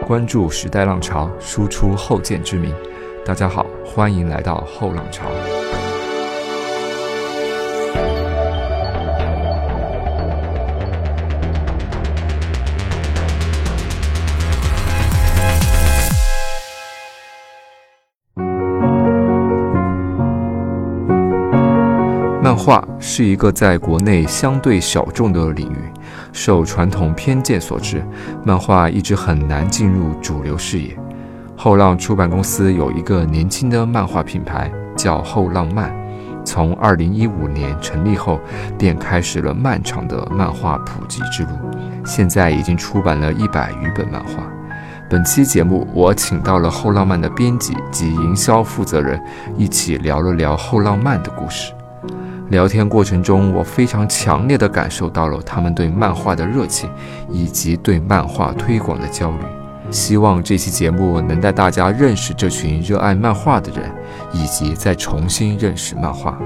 关注时代浪潮，输出后见之明。大家好，欢迎来到后浪潮。漫画是一个在国内相对小众的领域，受传统偏见所致，漫画一直很难进入主流视野。后浪出版公司有一个年轻的漫画品牌叫后浪漫，从2015年成立后便开始了漫长的漫画普及之路，现在已经出版了100余本漫画。本期节目我请到了后浪漫的编辑及营销负责人，一起聊了聊后浪漫的故事。聊天过程中，我非常强烈地感受到了他们对漫画的热情，以及对漫画推广的焦虑。希望这期节目能带大家认识这群热爱漫画的人，以及再重新认识漫画。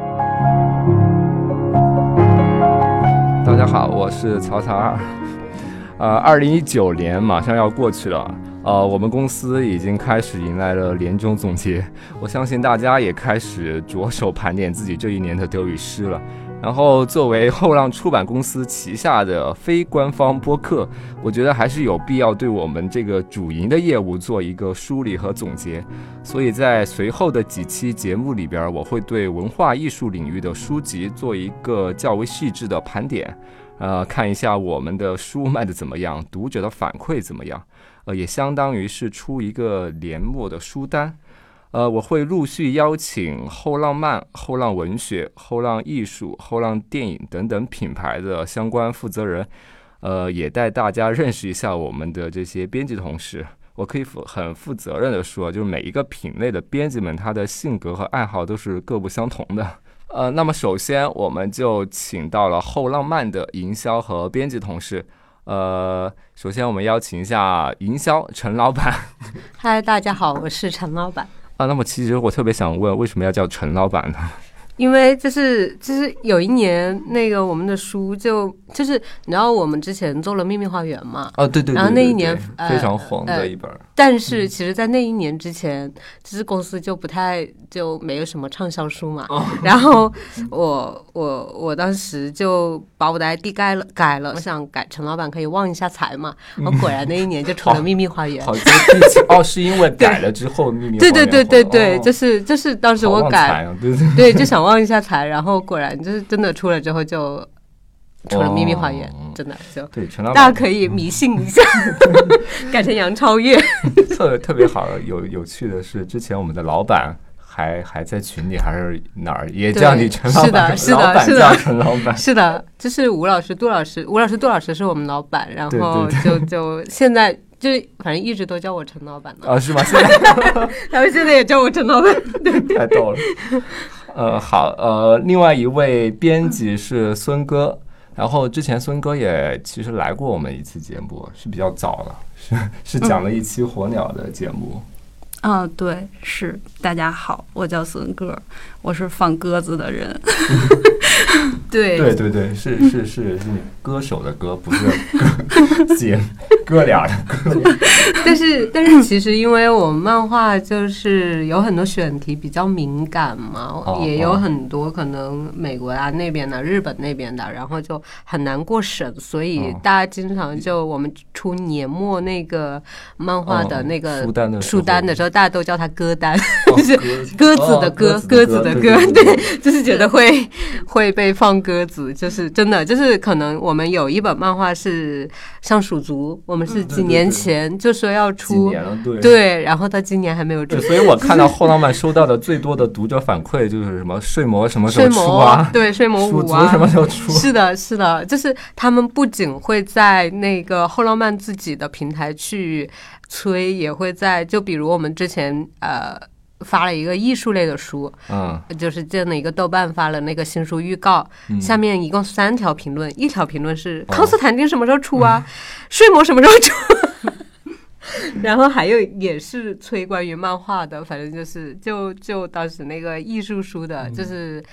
大家好，我是曹曹二。2019年马上要过去了。我们公司已经开始迎来了年终总结，我相信大家也开始着手盘点自己这一年的得与失了。然后作为后浪出版公司旗下的非官方播客，我觉得还是有必要对我们这个主营的业务做一个梳理和总结。所以在随后的几期节目里边，我会对文化艺术领域的书籍做一个较为细致的盘点，看一下我们的书卖的怎么样，读者的反馈怎么样。也相当于是出一个年末的书单。我会陆续邀请后浪漫、后浪文学、后浪艺术、后浪电影等等品牌的相关负责人，也带大家认识一下我们的这些编辑同事。我可以很负责任的说，就是每一个品类的编辑们，他的性格和爱好都是各不相同的。那么首先我们就请到了后浪漫的营销和编辑同事。首先我们邀请一下营销陈老板。 嗨，大家好，我是陈老板。 那么其实我特别想问，为什么要叫陈老板呢？ 因为就是有一年那个我们的书就是你知道我们之前做了秘密花园嘛？ 对， 然后那一年非常红的一本。 但是其实在那一年之前，就是公司就没有什么畅销书嘛。然后我当时就把我的 ID 改了，我想改陈老板可以旺一下财嘛。果然那一年就出了秘密花园。 好接地气是因为改了之后秘密花园。 对，就是当时我改，对，就想旺一下财，然后果然就是真的出了之后就出了秘密花园，真的就对陈老板， 大家可以迷信一下，改成杨超越。 特别好。有趣的是，之前我们的老板还在群里还是哪儿也叫你陈老板， 是的， 老板叫陈老板， 是的，就是吴老师、杜老师是我们老板，然后就现在就反正一直都叫我陈老板了。 是吗？现在然后现在也叫我陈老板，对， 太逗了。好，另外一位编辑是孙哥，然后之前孙哥也其实来过我们一期节目，是比较早了，是讲了一期火鸟的节目。 对，是。大家好，我叫孙哥，我是放鸽子的人。 对， 是歌手的歌，不是哥俩的歌。 但是其实因为我们漫画就是有很多选题比较敏感嘛，也有很多可能美国啊那边的、日本那边的，然后就很难过审，所以大家经常就我们出年末那个漫画的那个书单的时候，大家都叫它歌单。就是鸽子的歌，对，就是觉得会被放鸽子，就是真的，就是可能我们有一本漫画是像鼠族，我们是几年前就说要出，对，然后到今年还没有出。 所以我看到后浪漫收到的最多的读者反馈就是什么睡魔什么时候出啊？ 对，睡魔5 啊，什么时候出？ 是的，就是他们不仅会在那个后浪漫自己的平台去催，也会在就比如我们之前发了一个艺术类的书，就是建了一个豆瓣发了那个新书预告，下面一共3条评论，一条评论是康斯坦丁什么时候出啊，睡魔什么时候出然后还有也是催关于漫画的，反正就是就当时那个艺术书的，就是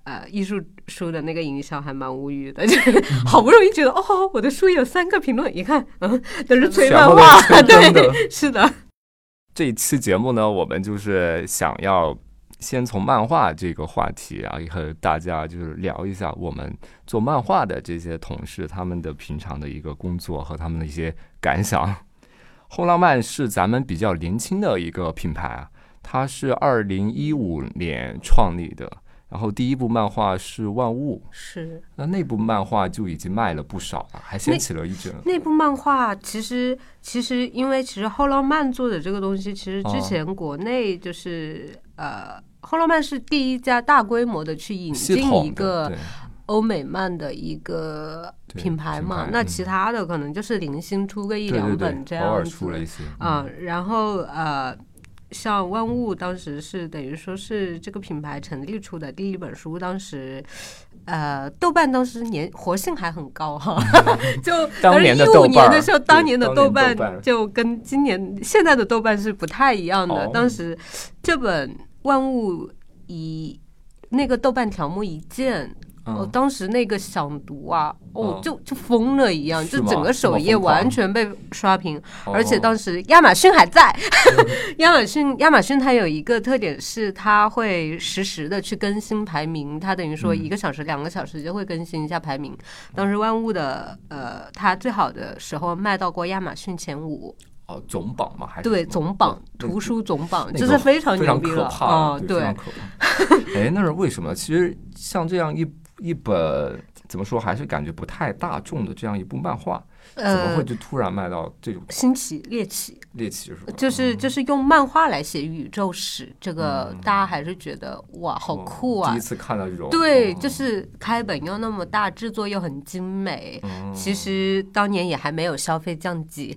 艺术书的那个营销还蛮无语的，就是好不容易觉得我的书有3个评论，一看都是吹漫画，对，是的。 这一期节目呢，我们就是想要先从漫画这个话题啊，和大家就是聊一下我们做漫画的这些同事他们的平常的一个工作和他们的一些感想。后浪漫是咱们比较年轻的一个品牌啊，它是2015年创立的，然后第一部漫画是万物， 是那部漫画就已经卖了不少了，还掀起了一阵。 那部漫画其实因为其实后浪漫做的这个东西，其实之前国内就是后浪漫是第一家大规模的去引进一个欧美漫的一个品牌嘛，那其他的可能就是零星出个1-2本这样子， 偶尔出了一些然后像万物当时是等于说是这个品牌成立出的第一本书，当时豆瓣当时活性还很高哈，就当年的 2015年的时候， 当年的豆瓣就跟现在的豆瓣是不太一样的。当时这本万物以那个豆瓣条目一见，当时那个想读啊，就疯了一样，就整个首页完全被刷屏，而且当时亚马逊还在。亚马逊它有一个特点是，它会实时的去更新排名，它等于说1个小时、2个小时就会更新一下排名。当时万物的它最好的时候卖到过亚马逊前5。 总榜吗？还是对总榜，图书总榜，这是非常牛逼了啊！对， 那是为什么？其实像这样一本怎么说，还是感觉不太大众的这样一部漫画，怎么会就突然卖到这种新奇猎奇是吧？ 就是用漫画来写宇宙史，这个大家还是觉得哇，好酷啊！ 第一次看到这种， 对，就是开本又那么大，制作又很精美。其实当年也还没有消费降级，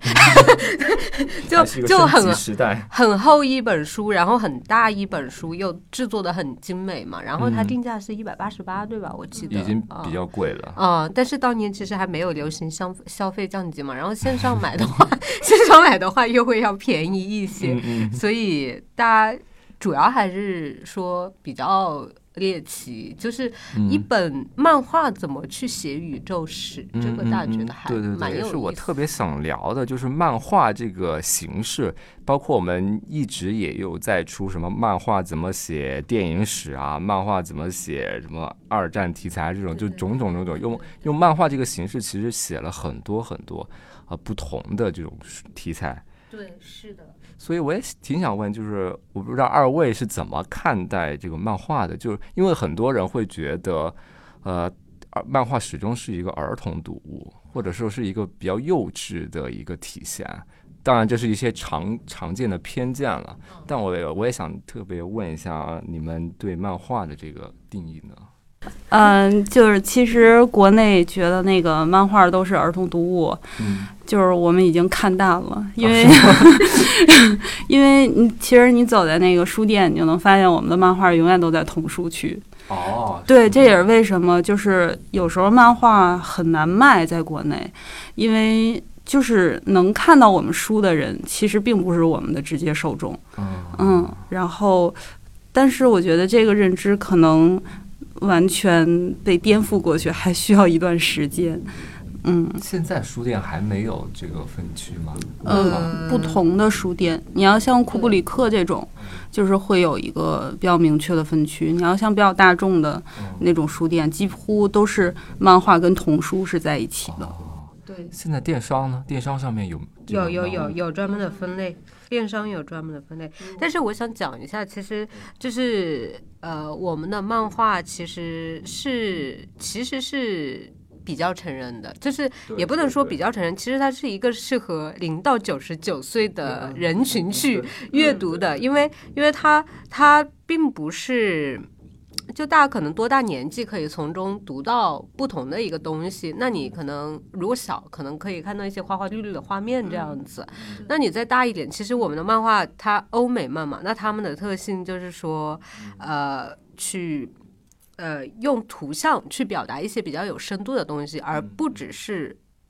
就很厚一本书，然后很大一本书，又制作的很精美嘛。然后它定价是188，对吧？我记得已经比较贵了但是当年其实还没有流行消费降级嘛，然后线上买的话又会要便宜一些，所以大家主要还是说比较猎奇，就是一本漫画怎么去写宇宙史，这个大家觉得还蛮有意思。 是我特别想聊的，就是漫画这个形式，包括我们一直也有在出什么漫画怎么写电影史啊，漫画怎么写什么2战题材这种，就种种用漫画这个形式，其实写了很多很多不同的这种题材。 对，是的。 所以我也挺想问，就是我不知道2位是怎么看待这个漫画的？就是因为很多人会觉得，漫画始终是一个儿童读物，或者说是一个比较幼稚的一个体现。当然，这是一些常见的偏见了。但我也想特别问一下，你们对漫画的这个定义呢？ 就是其实国内觉得那个漫画都是儿童读物，就是我们已经看淡了，因为因为其实你走在那个书店，你就能发现我们的漫画永远都在童书区。对，这也是为什么就是有时候漫画很难卖在国内，因为就是能看到我们书的人，其实并不是我们的直接受众。然后，但是我觉得这个认知可能完全被颠覆过去，还需要一段时间。 现在书店还没有这个分区吗？ 不同的书店，你要像库布里克这种，就是会有一个比较明确的分区。你要像比较大众的那种书店，几乎都是漫画跟童书是在一起的。 对， 现在电商呢？电商上面有专门的分类，电商有专门的分类。但是我想讲一下，其实就是我们的漫画其实是比较成人的，就是也不能说比较成人，其实它是一个适合0到99岁的人群去阅读的，因为它并不是。就大家可能多大年纪可以从中读到不同的一个东西，那你可能如果小可能可以看到一些花花绿绿的画面这样子，那你再大一点，其实我们的漫画它欧美漫嘛，那他们的特性就是说去用图像去表达一些比较有深度的东西，而不只是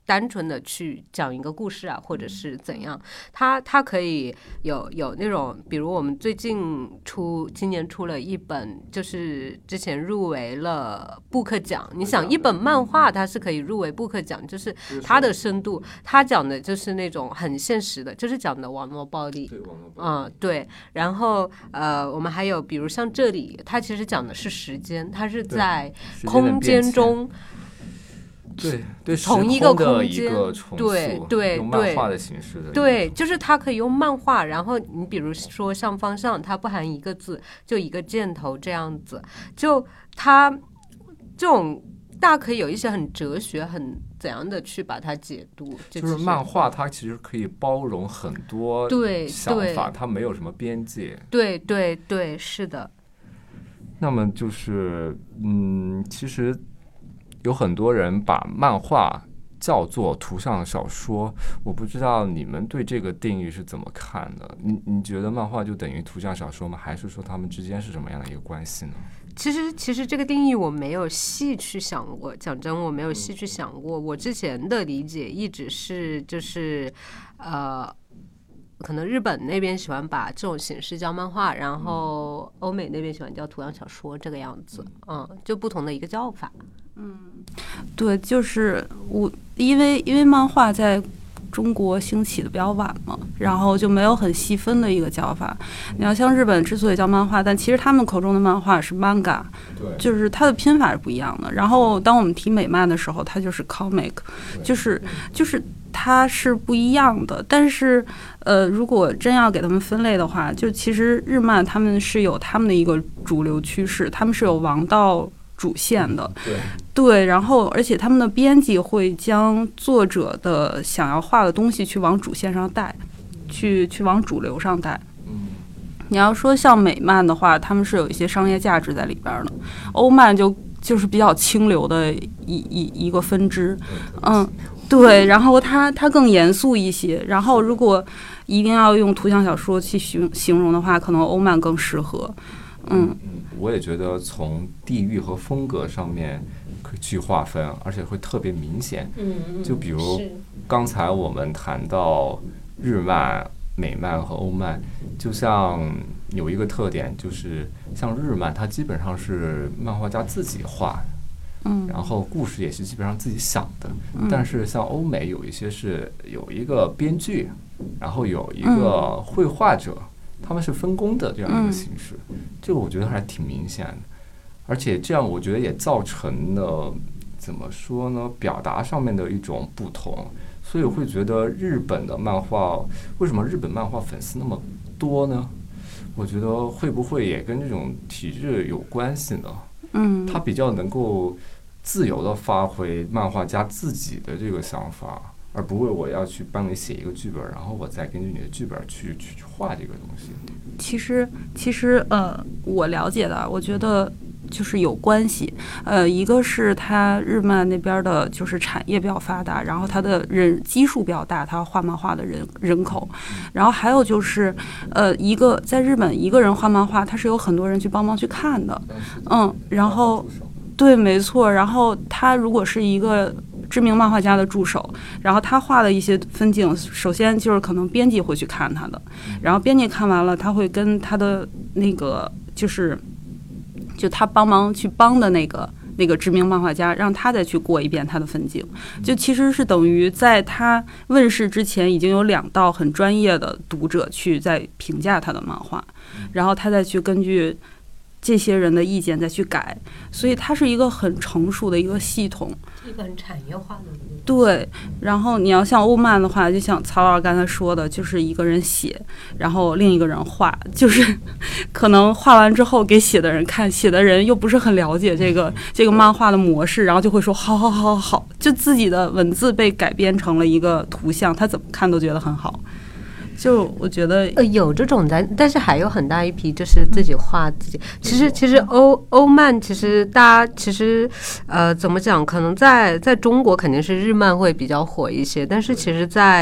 单纯的去讲一个故事啊，或者是怎样，它可以有那种，比如我们今年出了一本，就是之前入围了布克奖。你想，一本漫画它是可以入围布克奖，就是它的深度，它讲的就是那种很现实的，就是讲的网络暴力。对。然后我们还有比如像这里，它其实讲的是时间，它是在空间中。 对， 同一个空间， 对，用漫画的形式的， 对，就是它可以用漫画，然后你比如说像方向，它不含一个字，就一个箭头这样子，就它这种大可以有一些很哲学、很怎样的去把它解读， 就是漫画它其实可以包容很多想法，它没有什么边界。 对，是的。 那么就是其实有很多人把漫画叫做图像小说，我不知道你们对这个定义是怎么看的？你觉得漫画就等于图像小说吗？还是说他们之间是什么样的一个关系呢？ 其实这个定义我没有细去想过，讲真，我没有细去想过。我之前的理解一直是就是可能日本那边喜欢把这种形式叫漫画，然后欧美那边喜欢叫图像小说，这个样子，就不同的一个叫法。 对，就是因为漫画在中国兴起的比较晚嘛，然后就没有很细分的一个叫法。你要像日本之所以叫漫画，但其实他们口中的漫画是 manga， 就是它的拼法是不一样的。然后当我们提美漫的时候，它就是 comic， 就是它是不一样的。但是如果真要给他们分类的话，就其实日漫他们是有他们的一个主流趋势，他们是有王道主线的，对，然后而且他们的编辑会将作者的想要画的东西去往主线上带，去往主流上带。你要说像美漫的话，他们是有一些商业价值在里边的，欧漫就是比较清流的一个分支，对，然后它更严肃一些，然后如果一定要用图像小说去形容的话，可能欧漫更适合。 我也觉得从地域和风格上面可以去划分，而且会特别明显。就比如刚才我们谈到日漫、美漫和欧漫，就像有一个特点，就是像日漫，它基本上是漫画家自己画，然后故事也是基本上自己想的。但是像欧美有一些是有一个编剧，然后有一个绘画者。他们是分工的这样一个形式，这个我觉得还挺明显的，而且这样我觉得也造成了怎么说呢，表达上面的一种不同，所以我会觉得日本的漫画，为什么日本漫画粉丝那么多呢？我觉得会不会也跟这种体制有关系呢？他比较能够自由的发挥漫画家自己的这个想法，而不会我要去帮你写一个剧本，然后我再根据你的剧本去画这个东西。 其实我了解的，我觉得就是有关系。一个是它日漫那边的就是产业比较发达，然后它的人基数比较大，它画漫画的人口。然后还有就是一个在日本一个人画漫画，他是有很多人去帮忙去看的。然后对，没错。然后他如果是一个知名漫画家的助手，然后他画的一些分镜，首先就是可能编辑会去看他的，然后编辑看完了，他会跟他的那个就他帮忙去帮的那个知名漫画家，让他再去过一遍他的分镜，就其实是等于在他问世之前，已经有2道很专业的读者去在评价他的漫画，然后他再去根据这些人的意见再去改，所以它是一个很成熟的一个系统， 一个很产业化的。 对，然后你要像欧漫的话，就像曹老师刚才说的，就是一个人写，然后另一个人画，就是可能画完之后给写的人看，写的人又不是很了解这个漫画的模式，然后就会说好，就自己的文字被改编成了一个图像，他怎么看都觉得很好。就我觉得有这种的，但是还有很大一批就是自己画自己。其实欧漫，其实大家其实怎么讲？可能在中国肯定是日漫会比较火一些，但是其实在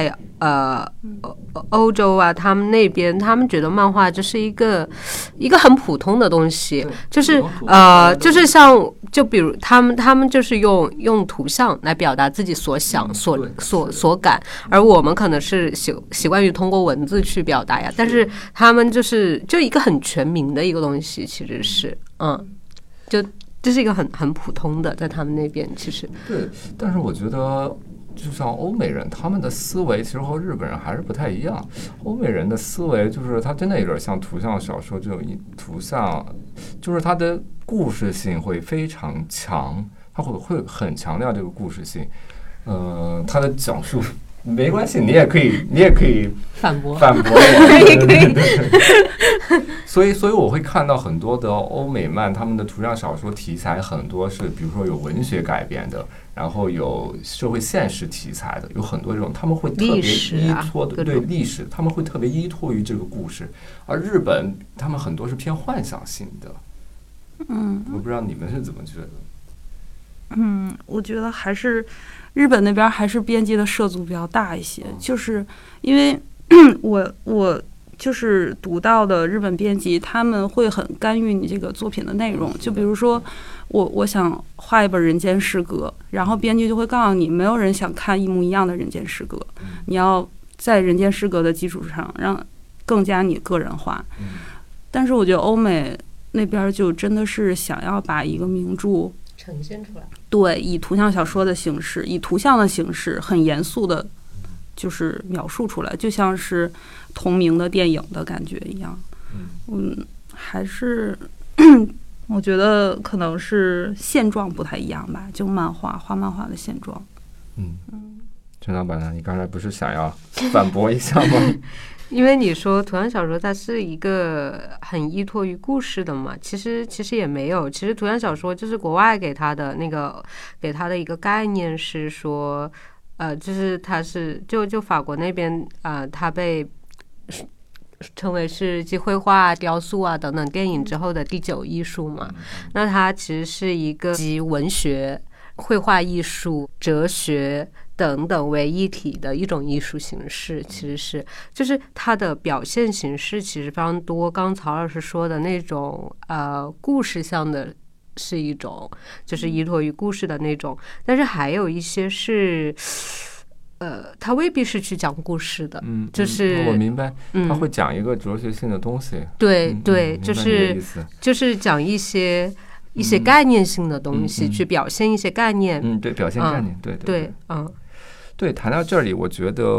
欧洲啊，他们那边他们觉得漫画就是一个很普通的东西，就是像就比如他们就是用图像来表达自己所想所感，而我们可能是习惯于通过文字去表达呀，但是他们就一个很全民的一个东西，其实是这是一个很普通的，在他们那边其实对，但是我觉得。就像欧美人，他们的思维其实和日本人还是不太一样。欧美人的思维就是他真的有点像图像小说这种图像，就是他的故事性会非常强，他会很强调这个故事性。他的讲述没关系，你也可以反驳我， 可以。 所以我会看到很多的欧美漫，他们的图像小说题材很多是，比如说有文学改编的。然后有社会现实题材的，有很多这种，他们会特别依托的，对历史，他们会特别依托于这个故事。而日本他们很多是偏幻想性的，我不知道你们是怎么觉得？ 我觉得还是日本那边还是编辑的涉足比较大一些，就是因为我就是读到的日本编辑，他们会很干预你这个作品的内容，就比如说。我想画一本人间失格，然后编辑就会告诉你，没有人想看一模一样的人间失格，你要在人间失格的基础上让更加你个人化。但是我觉得欧美那边就真的是想要把一个名著呈现出来， 对，以图像小说的形式，以图像的形式很严肃的就是描述出来，就像是同名的电影的感觉一样。还是我觉得可能是现状不太一样吧，就画漫画的现状。 陈老板呢？你刚才不是想要反驳一下吗？ 因为你说图像小说它是一个很依托于故事的嘛，其实也没有。其实图像小说就是国外给他的一个概念是说，就是它是就法国那边它被称为是继绘画、雕塑啊等等电影之后的第9艺术嘛。那它其实是一个集文学、绘画艺术、哲学等等为一体的一种艺术形式，其实就是它的表现形式其实非常多。刚曹老师说的那种故事向的是一种，就是依托于故事的那种，但是还有一些是。他未必是去讲故事的，就是我明白，他会讲一个哲学性的东西， 对，就是讲一些概念性的东西，去表现一些概念， 对，表现概念，对，谈到这里，我觉得，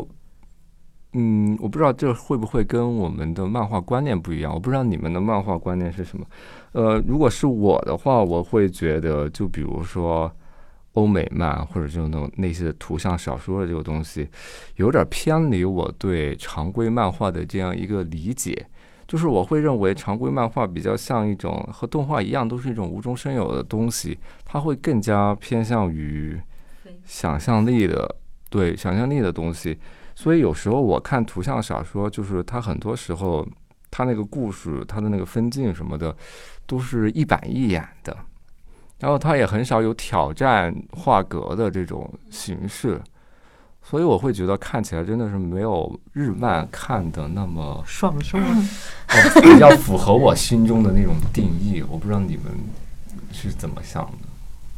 我不知道这会不会跟我们的漫画观念不一样，我不知道你们的漫画观念是什么，如果是我的话，我会觉得，就比如说。欧美漫或者这种那些图像小说的这个东西，有点偏离我对常规漫画的这样一个理解。就是我会认为常规漫画比较像一种和动画一样，都是一种无中生有的东西，它会更加偏向于想象力的，对想象力的东西。所以有时候我看图像小说，就是它很多时候它那个故事，它的那个分镜什么的，都是一板一眼的。然后它也很少有挑战画格的这种形式，所以我会觉得看起来真的是没有日漫看的那么爽，是吗？ 比较符合我心中的那种定义。我不知道你们是怎么想的，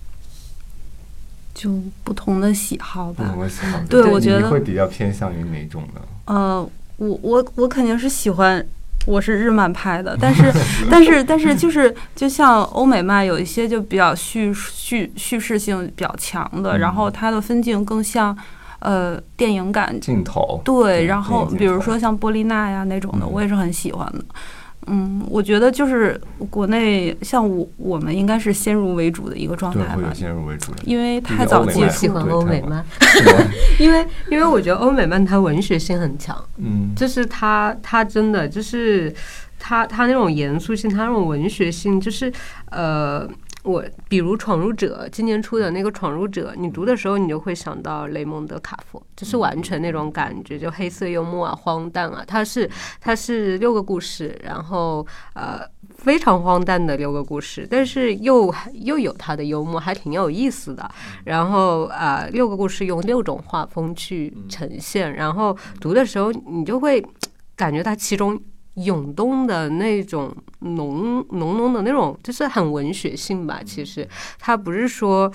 就不同的喜好吧。 不同的喜好， 对，我觉得你会比较偏向于哪种呢？ 我肯定是喜欢。我是日漫派的，但是就像欧美漫有一些就比较叙事性比较强的，然后它的分镜更像电影感镜头， 对，然后比如说像波丽娜呀那种的，我也是很喜欢的。我觉得就是国内像我们应该是先入为主的一个状态吧， 对，会有先入为主的， 因为太早接触了欧美漫，因为我觉得欧美漫它文学性很强，就是它真的就是它那种严肃性，它那种文学性，就是我比如《闯入者》今年出的那个《闯入者》，你读的时候你就会想到雷蒙德·卡佛，就是完全那种感觉，就黑色幽默啊、荒诞啊。它是6个故事，然后非常荒诞的6个故事，但是又有它的幽默，还挺有意思的。然后6个故事用6种画风去呈现，然后读的时候你就会感觉它其中涌动的那种浓的那种，就是很文学性吧。其实它不是说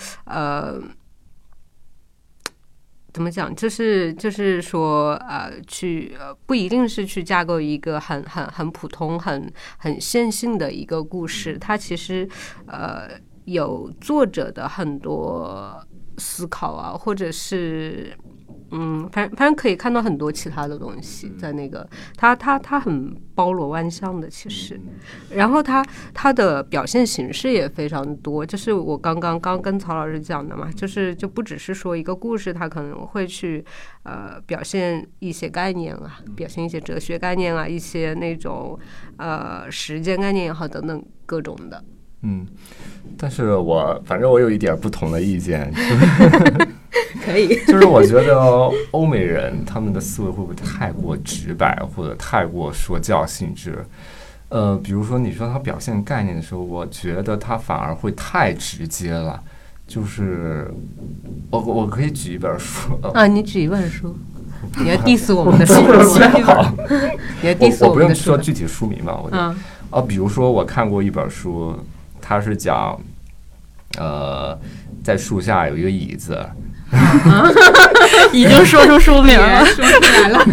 怎么讲，就是说去不一定是去架构一个很普通很线性的一个故事，它其实有作者的很多思考啊，或者是反正可以看到很多其他的东西在那个，它很包罗万象的其实，然后它的表现形式也非常多，就是我刚跟曹老师讲的嘛，就不只是说一个故事，它可能会去表现一些概念啊，表现一些哲学概念啊，一些那种时间概念也好等等各种的。 但是反正我有一点不同的意见， 可以， 就是我觉得欧美人他们的思维会不会太过直白，或者太过说教性质？比如说你说他表现概念的时候，我觉得他反而会太直接了。就是我可以举一本书你举一本书，你要 diss 我们的书好， 你要 diss 我不用说具体书名吧？比如说我看过一本书，它是讲在树下有一个椅子。 已经说出书名了， 说出来了。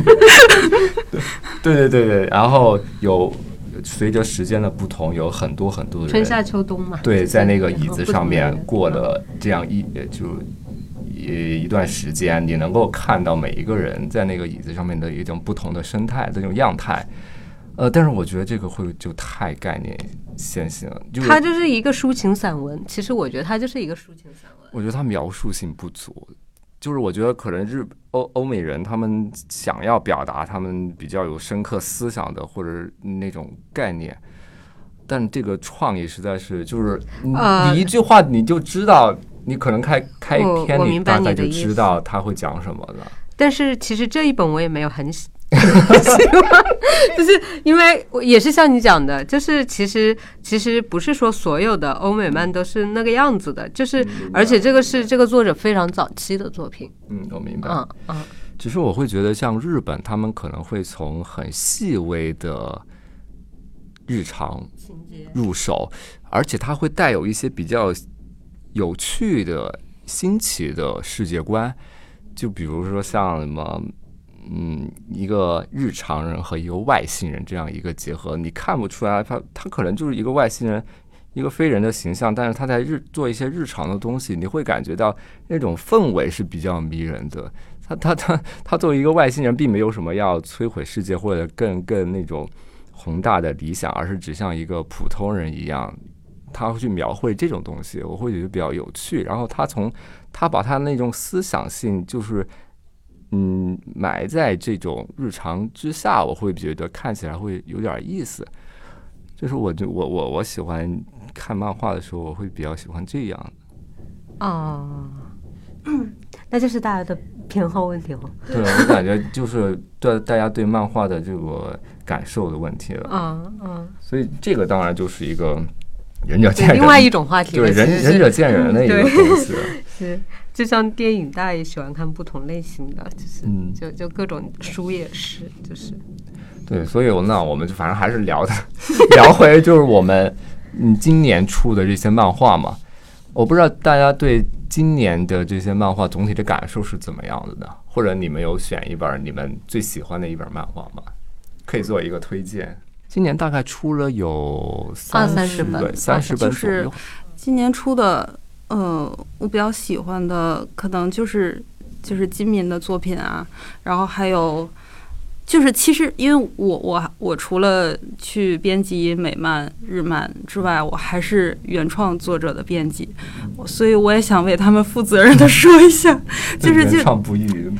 对，然后随着时间的不同，有很多的人， 春夏秋冬嘛。 对，在那个椅子上面过了这样一段时间，你能够看到每一个人在那个椅子上面的一种不同的生态，这种样态。但是我觉得这个就太概念线性了， 它就是一个抒情散文。其实我觉得它就是一个抒情散文。 我觉得它描述性不足，就是我觉得可能欧美人他们想要表达他们比较有深刻思想的或者那种概念，但这个创意实在是就是你一句话你就知道，你可能开一篇你大概就知道他会讲什么了。 但是其实这一本我也没有很喜欢，就是因为也是像你讲的，就是其实不是说所有的欧美漫都是那个样子的，就是而且这个是这个作者非常早期的作品。 我明白。只是我会觉得像日本，他们可能会从很细微的日常入手，而且它会带有一些比较有趣的新奇的世界观，就比如说像什么一个日常人和一个外星人这样一个结合，你看不出来他可能就是一个外星人，一个非人的形象，但是他在做一些日常的东西，你会感觉到那种氛围是比较迷人的。他作为一个外星人，并没有什么要摧毁世界或者更那种宏大的理想，而是只像一个普通人一样，他会去描绘这种东西，我会觉得比较有趣。然后他把他那种思想性就是埋在这种日常之下，我会觉得看起来会有点意思。就是我喜欢看漫画的时候，我会比较喜欢这样的。 那就是大家的偏好问题哦。 对，我感觉就是大家对漫画的这个感受的问题了。所以这个当然就是一个仁者见仁， 另外一种话题， 就是仁者见仁的一个东西。 是，就像电影，大家也喜欢看不同类型的，就是就各种书也是，就是对。所以那我们就反正还是聊回就是我们今年出的这些漫画嘛。我不知道大家对今年的这些漫画总体的感受是怎么样的呢？或者你们有选一本你们最喜欢的一本漫画吗？可以做一个推荐。今年大概出了有30本左右。 就是今年出的，我比较喜欢的可能就是金民的作品啊，然后还有就是其实因为我除了去编辑美漫、日漫之外，我还是原创作者的编辑，所以我也想为他们负责任的说一下，就是原创不易。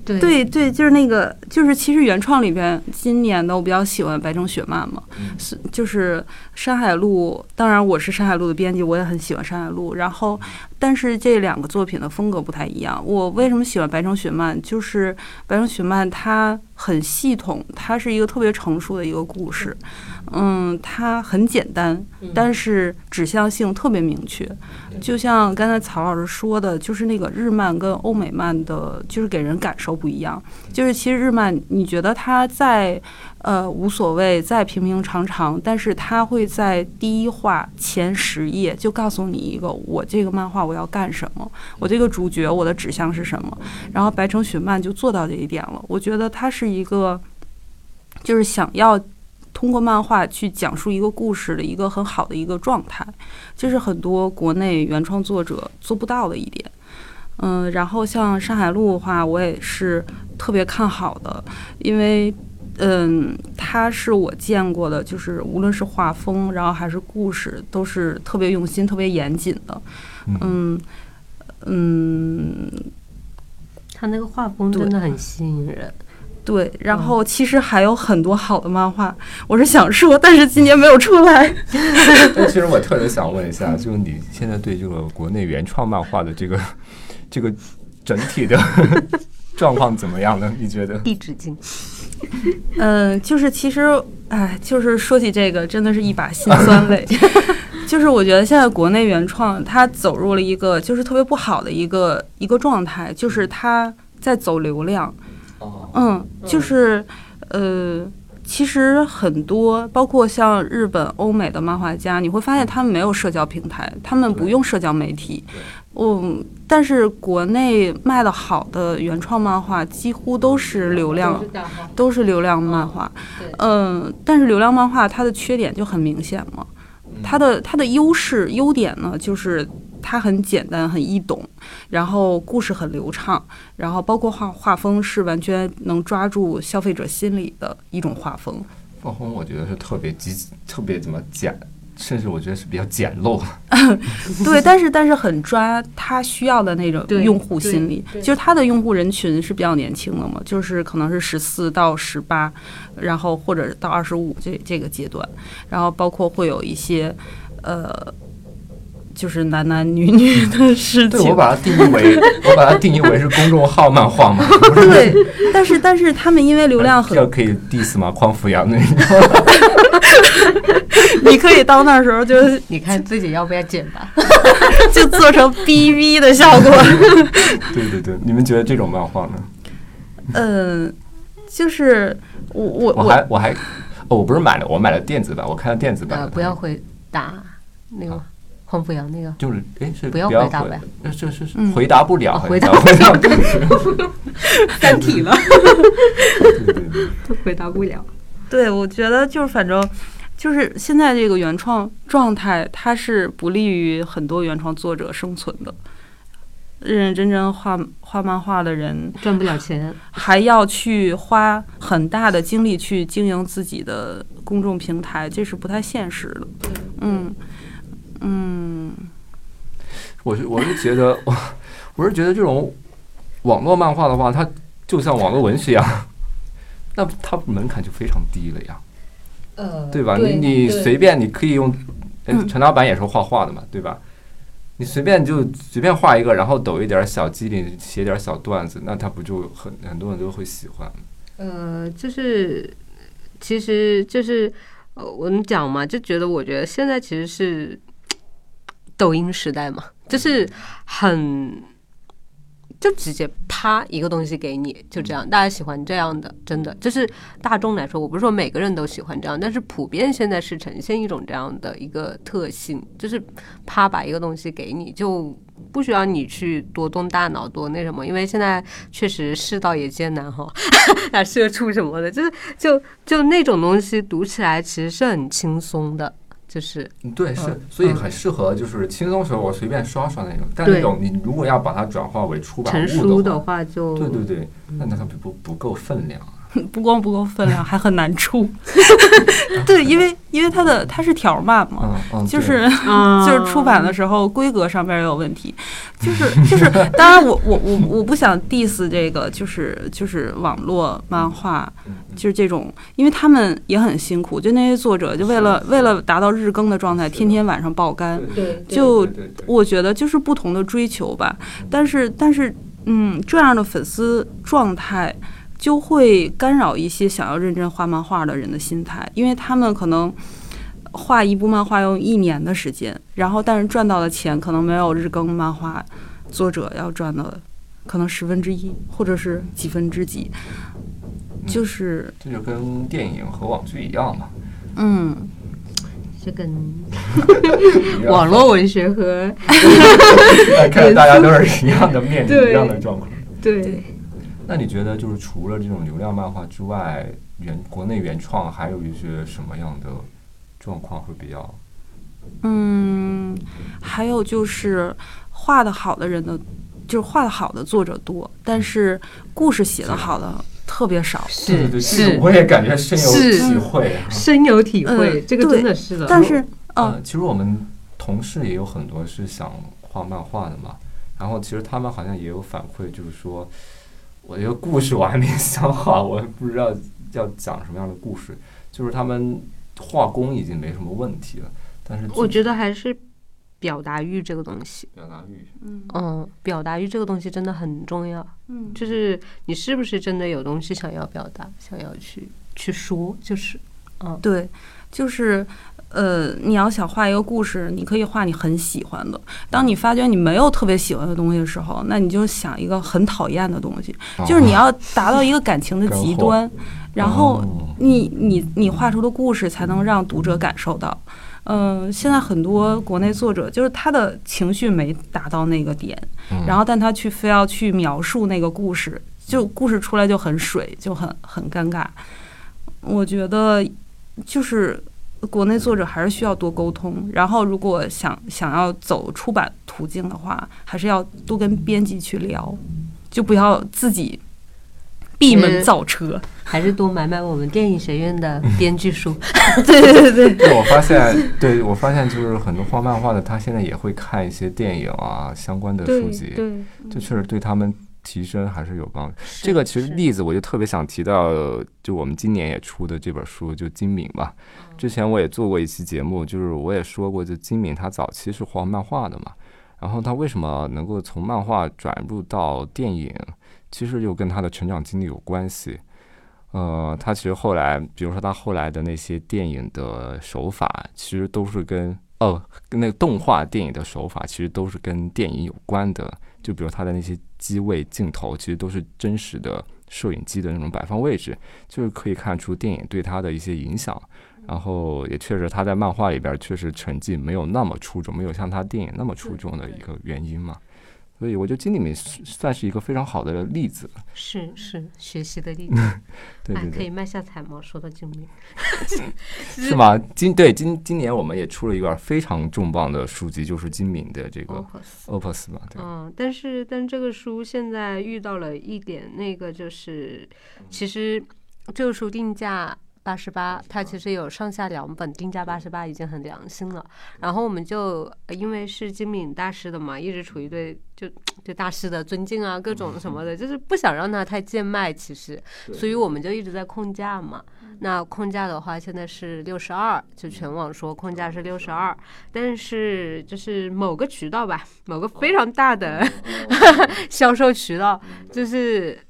对对，就是那个，就是其实原创里边，今年的我比较喜欢白城雪漫嘛，就是山海路。当然，我是山海路的编辑，我也很喜欢山海路。然后，但是这两个作品的风格不太一样。我为什么喜欢白城雪漫？就是白城雪漫它很系统，它是一个特别成熟的一个故事。它很简单，但是指向性特别明确。就像刚才曹老师说的，就是那个日漫跟欧美漫的，就是给人感受不一样。就是其实日漫，你觉得它在无所谓，再平平常常，但是它会在第一话前10页就告诉你一个我这个漫画我要干什么，我这个主角我的指向是什么。然后白城雪漫就做到这一点了。我觉得它是一个，就是想要通过漫画去讲述一个故事的一个很好的一个状态，这是很多国内原创作者做不到的一点。然后像山海路的话，我也是特别看好的，因为它是我见过的，就是无论是画风，然后还是故事，都是特别用心、特别严谨的。 他那个画风真的很吸引人。 对，然后其实还有很多好的漫画，我是想说，但是今年没有出来。 但其实我特别想问一下，就是你现在对这个国内原创漫画的这个整体的状况怎么样呢？你觉得？ 递纸巾。 就是其实，就是说起这个，真的是一把辛酸泪。就是我觉得现在国内原创它走入了一个就是特别不好的一个状态，就是它在走流量。就是其实很多包括像日本、欧美的漫画家，你会发现他们没有社交平台，他们不用社交媒体。但是国内卖的好的原创漫画几乎都是流量漫画。但是流量漫画它的缺点就很明显嘛。它的优点呢，就是它很简单很易懂，然后故事很流畅，然后包括画风是完全能抓住消费者心理的一种画风。 画风我觉得是特别怎么简，甚至我觉得是比较简陋。 对，但是很抓他需要的那种用户心理，就是他的用户人群是比较年轻的嘛，就是可能是14到18，然后或者到25这个阶段，然后包括会有一些就是男男女女的事情。 对，我把它定义为是公众号漫画嘛。 对，但是他们因为流量很， 这可以 diss 吗？匡扶阳那种。 你可以到那时候就是你看自己要不要剪吧， 就做成 BV 的效果。 对，你们觉得这种漫画呢？ 就是我不是买了，我买了电子版，我看了电子版。 不要回答那个。匡扶阳那个就是是不要回答呗， 是回答不了， 回答三体了，都回答不了。 对，我觉得就是反正就是现在这个原创状态，它是不利于很多原创作者生存的。认认真真画漫画的人赚不了钱， 还要去花很大的精力去经营自己的公众平台，这是不太现实的。 我是觉得这种网络漫画的话，它就像网络文学一样，那它门槛就非常低了呀。对吧？你随便你可以用，陈老板也是画画的嘛，对吧？你随便画一个，然后抖一点小机灵，写点小段子，那他不就很多人都会喜欢吗？ 就是其实就是我们讲嘛，我觉得现在其实是抖音时代嘛，就是就直接啪一个东西给你，就这样，大家喜欢这样的，真的就是大众来说，我不是说每个人都喜欢这样，但是普遍现在是呈现一种这样的一个特性，就是啪把一个东西给你，就不需要你去多动大脑多那什么，因为现在确实世道也艰难哈，社畜什么的，就那种东西读起来其实是很轻松的。就是对，是，所以很适合就是轻松时候我随便刷刷那种，但那种你如果要把它转化为出版物成书的话就对，那它不够分量啊。 不光不够分量，还很难出。对，因为它是条漫嘛，就是出版的时候规格上面也有问题，就是当然我不想 diss 这个，就是网络漫画，就是这种，因为他们也很辛苦，就那些作者就为了达到日更的状态，天天晚上爆肝，就我觉得就是不同的追求吧，但是这样的粉丝状态就会干扰一些想要认真画漫画的人的心态，因为他们可能画一部漫画用1年的时间，然后但是赚到的钱可能没有日更漫画作者要赚的可能1/10或者是几分之几，就是这就跟电影和网剧一样嘛。 这跟网络文学和看大家都是一样的，面临一样的状况。 对。 那你觉得就是除了这种流量漫画之外，国内原创还有一些什么样的状况会比较？ 还有就是画得好的人的，就是画得好的作者多，但是故事写得好的特别少。 是，我也感觉深有体会。 深有体会，这个真的是的。 但是其实我们同事也有很多是想画漫画的嘛，然后其实他们好像也有反馈，就是说我这个故事我还没想好，我不知道要讲什么样的故事，就是他们画工已经没什么问题了，但是我觉得还是表达欲这个东西，表达欲这个东西真的很重要。就是你是不是真的有东西想要表达，想要去说，就是对，就是你要想画一个故事，你可以画你很喜欢的。当你发觉你没有特别喜欢的东西的时候，那你就想一个很讨厌的东西，就是你要达到一个感情的极端，然后你画出的故事才能让读者感受到。现在很多国内作者就是他的情绪没达到那个点，然后但他非要去描述那个故事，就故事出来就很水，就很尴尬。我觉得就是国内作者还是需要多沟通，然后如果想要走出版途径的话，还是要多跟编辑去聊，就不要自己闭门造车， 还是多买我们电影学院的编剧书。 对， 我发现就是很多画漫画的，他现在也会看一些电影啊相关的书籍，就确实对他们提升还是有帮助。这个其实例子我就特别想提到，就我们今年也出的这本书，就金敏吧。之前我也做过一期节目，就是我也说过，就金敏他早期是画漫画的嘛，然后他为什么能够从漫画转入到电影，其实就跟他的成长经历有关系。他其实后来，比如说他后来的那些电影的手法，其实都是跟那个动画电影的手法，其实都是跟电影有关的。就比如他的那些机位镜头，其实都是真实的摄影机的那种摆放位置，就是可以看出电影对他的一些影响。然后也确实他在漫画里边确实成绩没有那么出众，没有像他电影那么出众的一个原因嘛。所以我觉得金敏算是一个非常好的例子， 是学习的例子。对，可以卖下彩毛。说到金敏， 是吗？今年我们也出了一个非常重磅的书籍，就是金敏的这个 Opus 嘛。对， 但是这个书现在遇到了一点，那个就是其实这个书定价88，它其实有上下2本，定价88已经很良心了。然后我们就因为是金敏大师的嘛，一直处于对大师的尊敬啊，各种什么的，就是不想让它太贱卖，其实，所以我们就一直在控价嘛。那控价的话，现在是62，就全网说控价是62，但是就是某个渠道吧，某个非常大的销售渠道，就是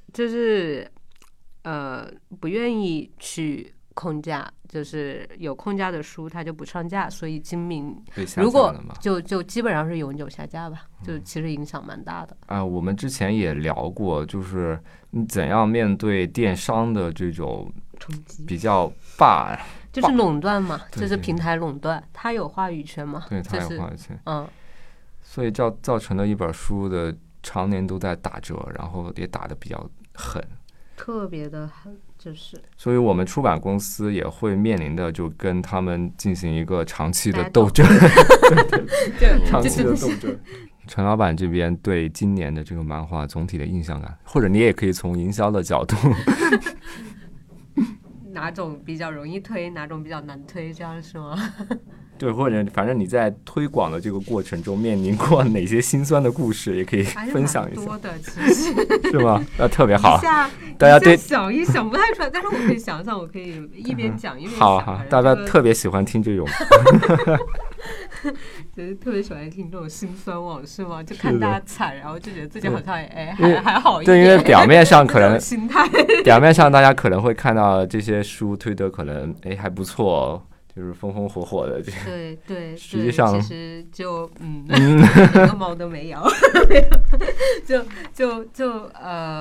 不愿意去控价，就是有控价的书它就不上架，所以金敏如果就基本上是永久下架吧，就其实影响蛮大的。 我们之前也聊过，就是你怎样面对电商的这种比较就是垄断嘛，就是平台垄断，它有话语权嘛？ 对，它有话语权。所以造成了一本书的常年都在打折，然后也打得比较狠，特别的狠。 所以我们出版公司也会面临的就跟他们进行一个长期的斗争，长期的斗争。陈老板这边对今年的这个漫画总体的印象感，或者你也可以从营销的角度哪种比较容易推，哪种比较难推，这样是吗？ 对，或者反正你在推广的这个过程中面临过哪些心酸的故事，也可以分享一下。 多的，其实是吗？那特别好。 大家对想一想不太出来，但是我可以想想，我可以一边讲一边想。 好，大家特别喜欢听这种。 就是特别喜欢听这种心酸往事嘛，就看大家惨，然后就觉得自己好像还好一点。 对，因为表面上可能心态， 表面上大家可能会看到这些书推的可能还不错，就是风风火火的。 对， 实际上其实就一个毛都没有。就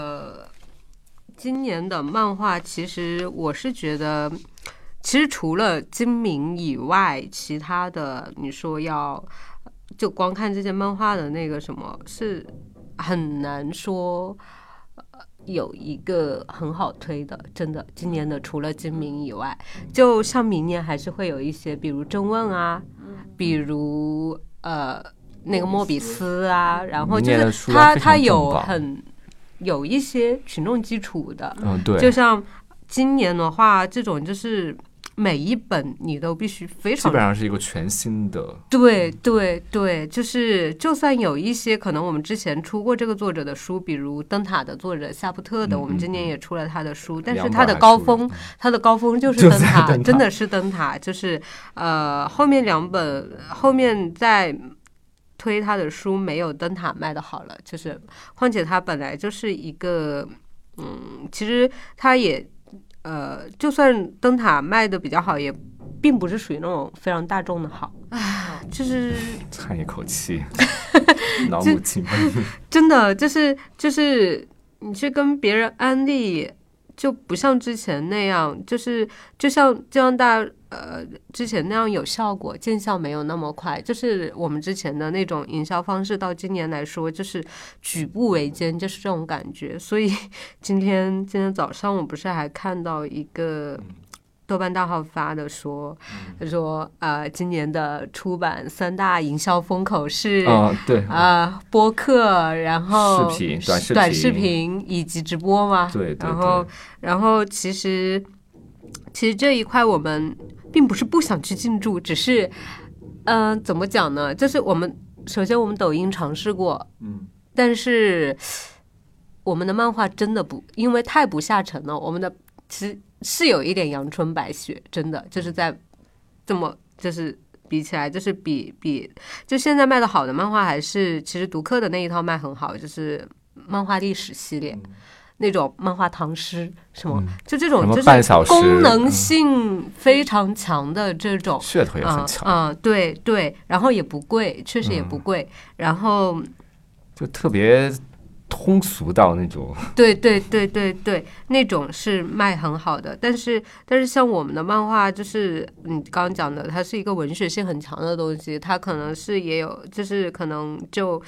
今年的漫画，其实我是觉得，其实除了精明以外，其他的你说就光看这些漫画的那个什么，是很难说有一个很好推的。真的，今年的除了精明以外，就像明年还是会有一些，比如征问啊，比如那个莫比斯啊，然后就是他有一些群众基础的。 对， 就像今年的话，这种就是每一本你都必须非常， 基本上是一个全新的。 对，就是就算有一些可能我们之前出过这个作者的书，比如灯塔的作者夏普特的，我们今年也出了他的书，但是他的高峰就是灯塔，真的是灯塔，就是后面2本后面在推他的书没有灯塔卖的好了，就是况且他本来就是一个其实他也就算灯塔卖的比较好，也并不是属于那种非常大众的好，就是叹一口气，脑母亲真的就是你去跟别人安利，就不像之前那样，就像大家之前那样有效果，见效没有那么快。就是我们之前的那种营销方式，到今年来说，就是举步维艰，就是这种感觉。所以今天早上我不是还看到一个豆瓣大号发的说，他说今年的出版3大营销风口是对播客，然后短视频以及直播嘛。 对， 然后其实这一块我们并不是不想去进驻，只是怎么讲呢？就是首先我们抖音尝试过，但是我们的漫画真的因为太不下沉了，我们的其实是有一点阳春白雪，真的就是在这么就是比起来，就是比就现在卖的好的漫画，还是其实读客的那一套卖很好，就是漫画历史系列。那种漫画唐诗什么，就这种就是功能性非常强的这种， 噱头也很强。 对，然后也不贵，确实也不贵，然后就特别通俗到那种。 对，那种是卖很好的，但是像我们的漫画，就是你刚刚讲的，它是一个文学性很强的东西，它可能是也有，就是可能就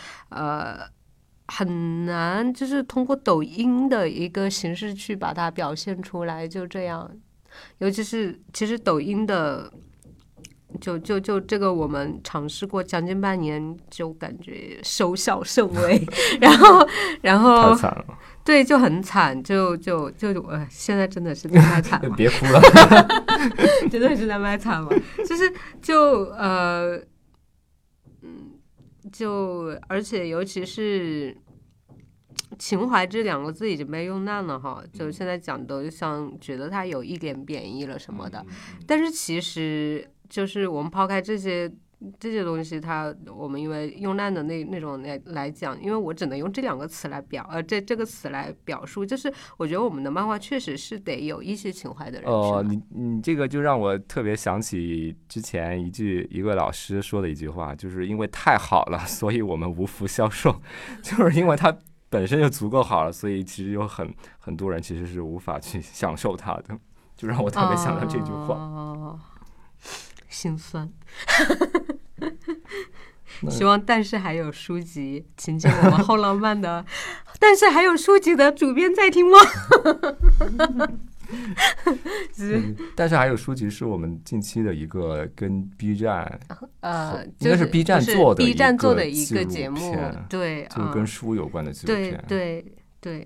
很难，就是通过抖音的一个形式去把它表现出来，就这样。尤其是其实抖音的，就这个我们尝试过将近半年，就感觉收效甚微，然后太惨了。 对，就很惨，就现在真的是在卖惨了。 别哭了， 真的是在卖惨了，而且尤其是情怀这2个字已经被用烂了哈，就现在讲都像觉得它有一点贬义了什么的，但是其实就是我们抛开这些东西，我们因为用烂的那种来讲，因为我只能用这2个词来这个词来表述，就是我觉得我们的漫画确实是得有一些情怀的人。 你这个就让我特别想起之前一个老师说的一句话，就是因为太好了，所以我们无福消受，就是因为它本身就足够好了，所以其实有很多人其实是无法去享受它的，就让我特别想到这句话。 心酸。希望但是还有书籍，请进我们后浪漫的但是还有书籍的主编在听吗？ 但是还有书籍是我们近期的一个跟 B 站应该是 B 站做的一个节目，对， 就跟书有关的纪录片。 对，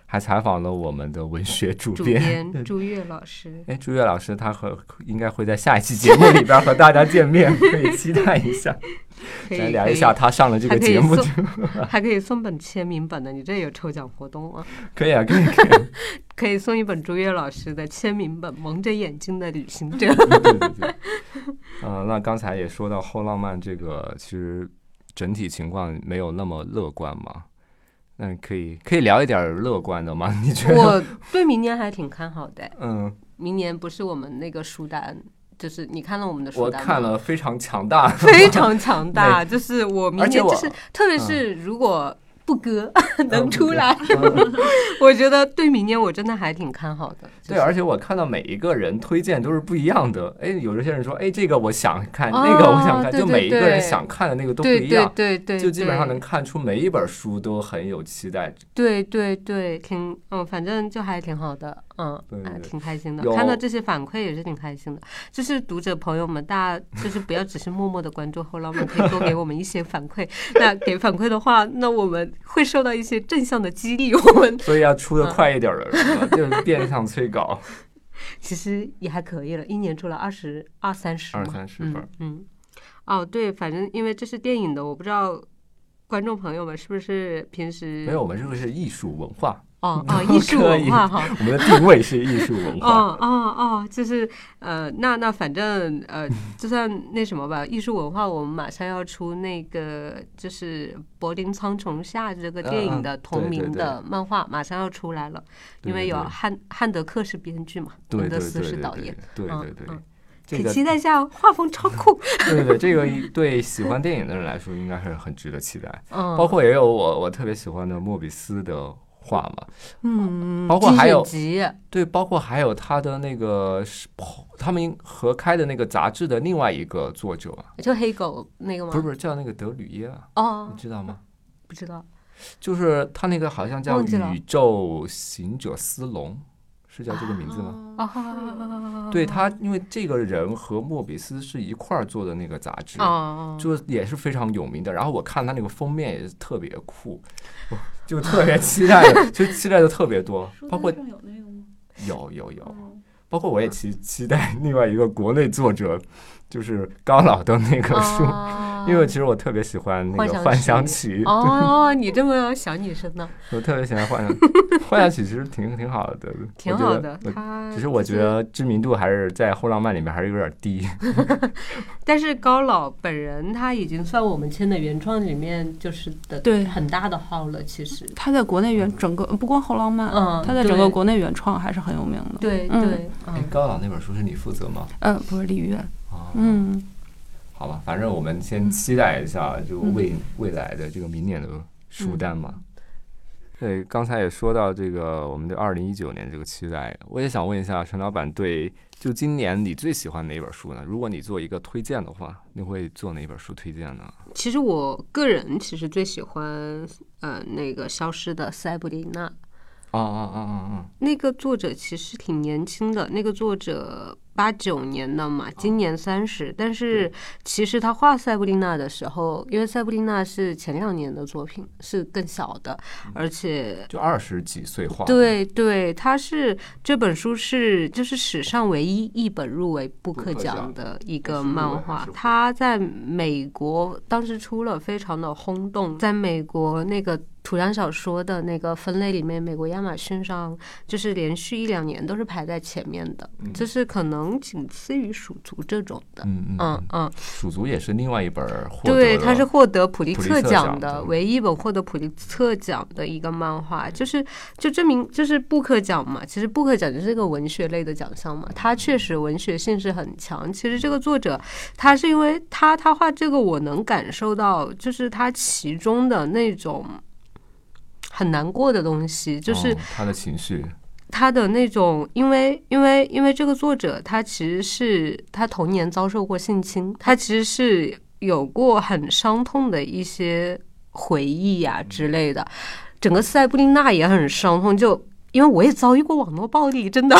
还采访了我们的文学主编朱越老师。 朱越老师他应该会在下一期节目里边和大家见面，可以期待一下。来聊一下他上了这个节目， 还可以送本签名本的。你这有抽奖活动吗？ 可以啊，可以可以送一本朱越老师的签名本《蒙着眼睛的旅行者》。 对。那刚才也说到后浪漫这个，其实整体情况没有那么乐观嘛。那可以聊一点乐观的吗？你觉得？ 我对明年还挺看好的。明年不是我们那个书单。就是你看了我们的书单吗？ 我看了，非常强大， 非常强大。就是我明年就是特别是如果不歌能出来，我觉得对明年我真的还挺看好的。 对，而且我看到每一个人推荐都是不一样的。有些人说，这个我想看，那个我想看，就每一个人想看的那个都不一样。 对， 就基本上能看出每一本书都很有期待。 对，反正就还挺好的。挺开心的，看到这些反馈也是挺开心的。就是读者朋友们，大家就是不要只是默默的关注后浪漫，可以多给我们一些反馈。那给反馈的话，那我们会受到一些正向的激励。 所以要出的快一点了，是吧？就是变相催稿。 其实也还可以了，一年出了20-30 分。 对，反正因为这是电影的，我不知道观众朋友们是不是平时没有，我们这个是艺术文化。 艺术文化哈， 我们的定位是艺术文化。 就是那反正就算那什么吧，艺术文化我们马上要出那个就是《柏林苍穹下》这个电影的同名的漫画，马上要出来了，因为有汉德克是编剧嘛，汉德斯是导演， 对。 可以期待一下，画风超酷。 对，这个对喜欢电影的人来说应该是很值得期待。包括也有我特别喜欢的莫比斯的画嘛，包括还有对，包括还有他的那个他们合开的那个杂志的另外一个作者， 就黑狗那个吗？ 不是叫那个德吕耶你知道吗？ 不知道， 就是他那个好像叫宇宙行者斯隆。是叫这个名字吗？对，他因为这个人和莫比斯是一块儿做的那个杂志，就也是非常有名的。然后我看他那个封面也是特别酷，就特别期待的，就期待的特别多。包括有，包括我也期待另外一个国内作者，就是高老的那个书。因为其实我特别喜欢那个《幻想曲》 你这么小女生呢？ 我特别喜欢《幻想曲》，其实挺好的， 挺好的。 只是我觉得知名度还是在后浪漫里面还是有点低。 但是高老本人他已经算我们签的原创里面就是很大的号了。其实他在国内整个不光后浪漫，他在整个国内原创还是很有名的。 对。 高老那本书是你负责吗？ 不是李月。 好吧，反正我们先期待一下，就未来的这个明年的书单嘛。对，刚才也说到这个我们对2019年这个期待，我也想问一下陈老板，对就今年你最喜欢哪一本书呢？如果你做一个推荐的话，你会做哪一本书推荐呢？ 其实我个人最喜欢那个消失的塞布琳娜。那个作者其实挺年轻的，那个作者89年的嘛，今年30，但是其实他画塞布琳娜的时候，因为塞布琳娜是前2年的作品，是更小的，而且就20几岁画的。 对，他是这本书是就是史上唯一一本入围布克奖的一个漫画，他在美国当时出了非常的轰动，在美国那个图像小说的那个分类里面，美国亚马逊上就是连续1-2年都是排在前面的，就是可能仅次于鼠族这种的。 鼠族也是另外一本对，它是获得普利策奖的唯一一本获得普利策奖的一个漫画，就证明就是布克奖嘛，其实布克奖就是一个文学类的奖项嘛，它确实文学性是很强。其实这个作者他是因为他画这个，我能感受到就是他其中的那种很难过的东西，就是他的情绪， 他的那种，因为这个作者他其实是他童年遭受过性侵，他其实是有过很伤痛的一些回忆呀之类的。整个塞布琳娜也很伤痛，就因为我也遭遇过网络暴力，真的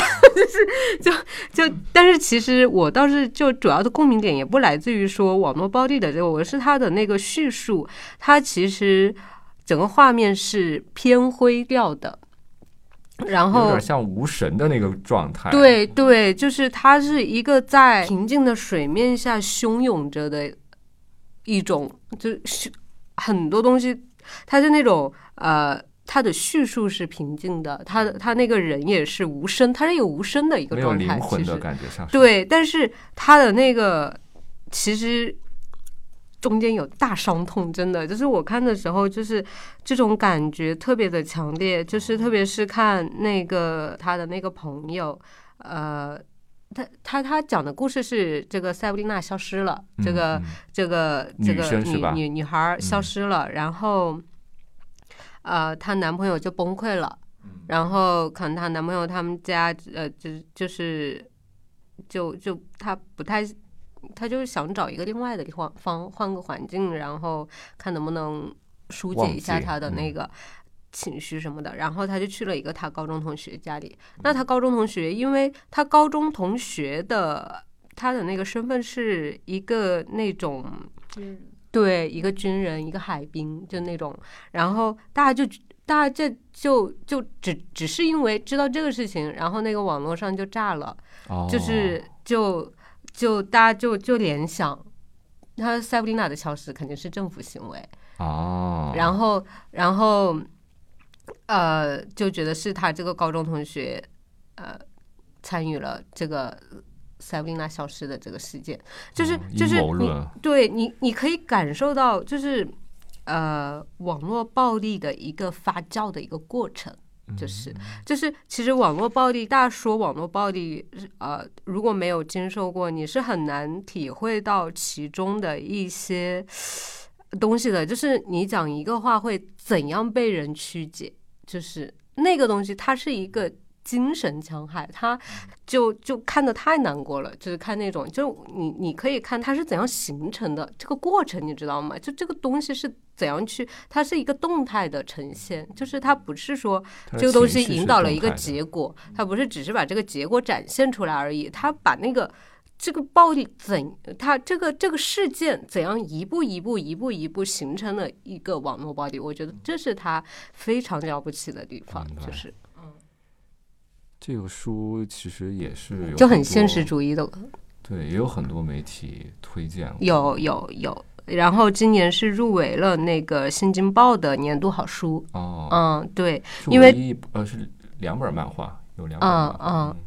但是其实我倒是就主要的共鸣点也不来自于说网络暴力的这个，我是他的那个叙述，他其实整个画面是偏灰调的， 然后有点像无神的那个状态。 对对，就是它是一个在平静的水面下汹涌着的一种，就是很多东西，它是那种它的叙述是平静的，他那个人也是无声，他是一个无声的一个状态， 没有灵魂的感觉上。 对，但是他的那个其实中间有大伤痛，真的就是我看的时候，就是这种感觉特别的强烈，就是特别是看那个他的那个朋友，他讲的故事是这个塞布丽娜消失了，这个女孩消失了，然后她男朋友就崩溃了，然后可能她男朋友他们家就他不太。他就是想找一个另外的换个环境，然后看能不能疏解一下他的那个情绪什么的。然后他就去了一个他高中同学家里。那他高中同学，因为他高中同学他的那个身份是一个那种，对，一个军人，一个海兵，就那种。然后大家就只是因为知道这个事情，然后那个网络上就炸了，就大家就联想，他塞布丽娜的消失肯定是政府行为然后就觉得是他这个高中同学参与了这个塞布丽娜消失的这个事件，就是你可以感受到，就是网络暴力的一个发酵的一个过程。就是其实网络暴力，大家说网络暴力如果没有经受过，你是很难体会到其中的一些东西的。就是你讲一个话会怎样被人曲解，就是那个东西它是一个精神戕害，他就看得太难过了，就是看那种，就你可以看它是怎样形成的这个过程，你知道吗？就这个东西是怎样去，它是一个动态的呈现，就是它不是说这个东西引导了一个结果，它不是只是把这个结果展现出来而已，它把那个这个暴力它这个事件怎样一步一步形成了一个网络暴力，我觉得这是它非常了不起的地方，就是。 这个书其实也是就很现实主义的， 对，也有很多媒体推荐过， 有，然后今年是入围了那个《新京报》的年度好书。对，因为是2本漫画，有2本漫画，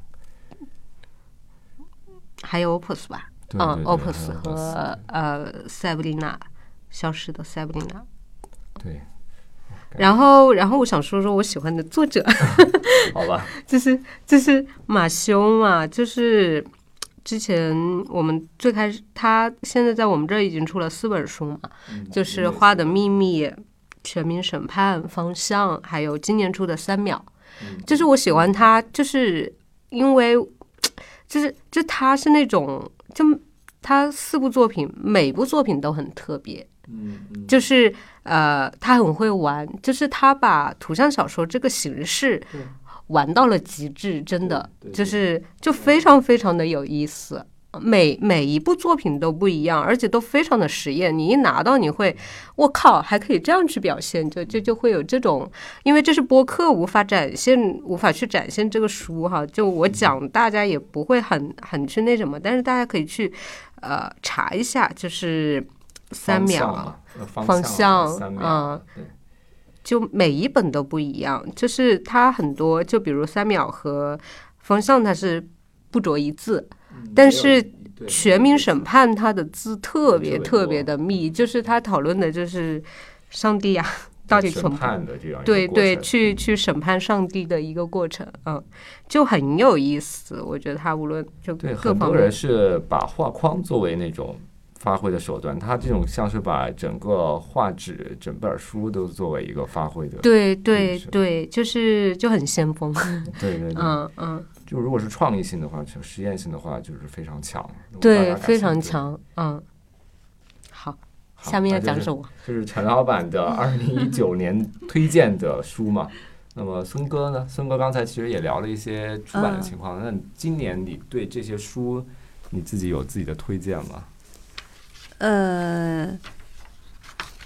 还有 Opus 吧，Opus 和塞布丽娜消失的塞布丽娜， 对。 然后我想说我喜欢的作者好吧， 就是马修嘛，就是之前我们最开始他现在在我们这儿已经出了4本书嘛，就是《花的秘密》、《全民审判》、《方向》，还有今年出的3秒。就是我喜欢他，就是因为就他是那种，就他4部作品每部作品都很特别，就是他很会玩，就是他把图像小说这个形式玩到了极致，真的就非常非常的有意思。每一部作品都不一样，而且都非常的实验。你一拿到，你会，我靠，还可以这样去表现，就会有这种，因为这是播客无法去展现这个书哈。就我讲，大家也不会很去那什么，但是大家可以去查一下，就是3秒方向就每一本都不一样，就是它很多，就比如3秒和方向，它是不着一字。但是全民审判它的字特别特别的密，就是他讨论的就是上帝啊到底存不对去审判上帝的一个过程，就很有意思。我觉得他无论就各方面， 很多人是把画框作为那种发挥的手段，他这种像是把整个画纸整本书都作为一个发挥的， 对，就很先锋， 对，就如果是创意性的话，实验性的话，就是非常强。 对，非常强。好，下面要讲什么？ 就是陈老板的2019年推荐的书嘛。那么孙哥呢？孙哥刚才其实也聊了一些出版的情况。那今年你对这些书，你自己有自己的推荐吗？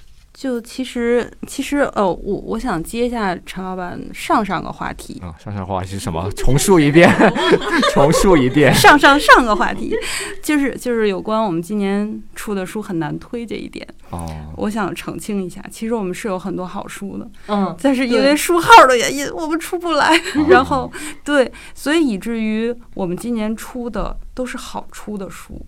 就其实我想接一下陈老板上个话题啊，上个话题是什么？重述一遍，重述一遍。 上个话题，就是有关我们今年出的书很难推这一点。 哦， 我想澄清一下，其实我们是有很多好书的， 但是因为书号的原因，我们出不来。然后对，所以以至于我们今年出的都是好出的书。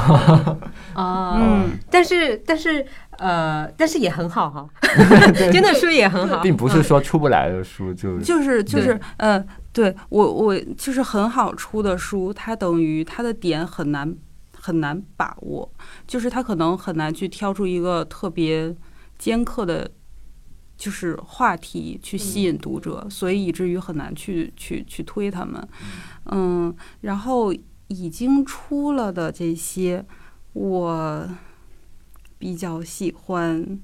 但是也很好哈，真的书也很好， 并不是说出不来的书就是对我就是很好出的书，它等于它的点很难把握，就是它可能很难去挑出一个特别尖刻的，就是话题去吸引读者，所以以至于很难去推他们。然后已经出了的这些，我比较喜欢，